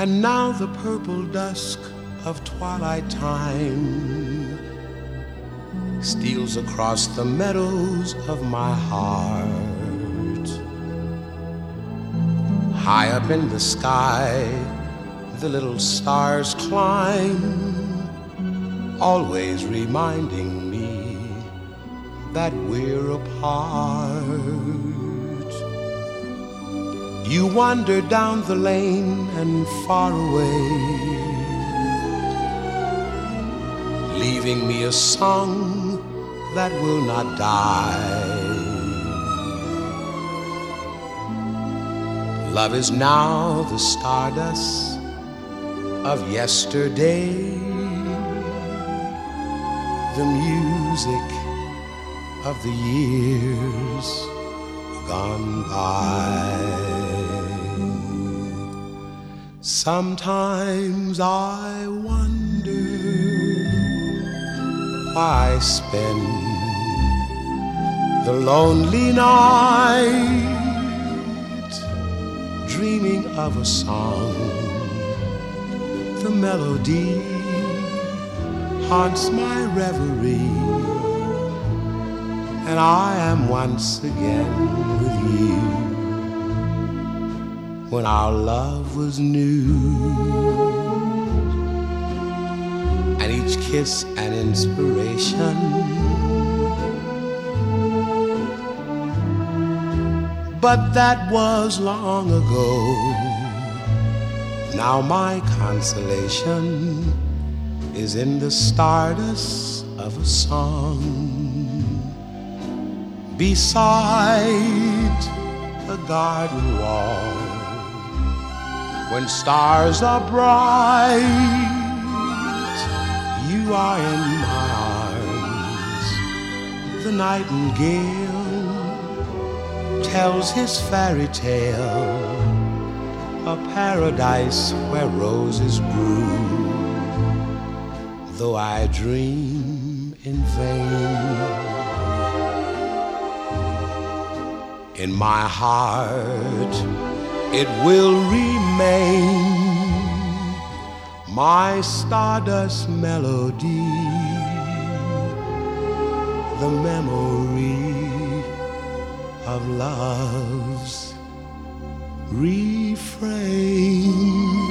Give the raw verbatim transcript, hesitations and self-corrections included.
And now the purple dusk of twilight time steals across the meadows of my heart. High up in the sky, the little stars climb, always reminding me that we're apart. You wander down the lane and far away, leaving me a song that will not die. Love is now the stardust of yesterday, the music of the years gone by. Sometimes I wonder why I spend the lonely night dreaming of a song. The melody haunts my reverie, and I am once again with you when our love was new, and each kiss an inspiration. But that was long ago. Now my consolation is in the stardust of a song beside a garden wall. When stars are bright, you are in my arms. The nightingale tells his fairy tale, a paradise where roses grew. Though I dream in vain, in my heart it will remain, my stardust melody, the memory of love's refrain.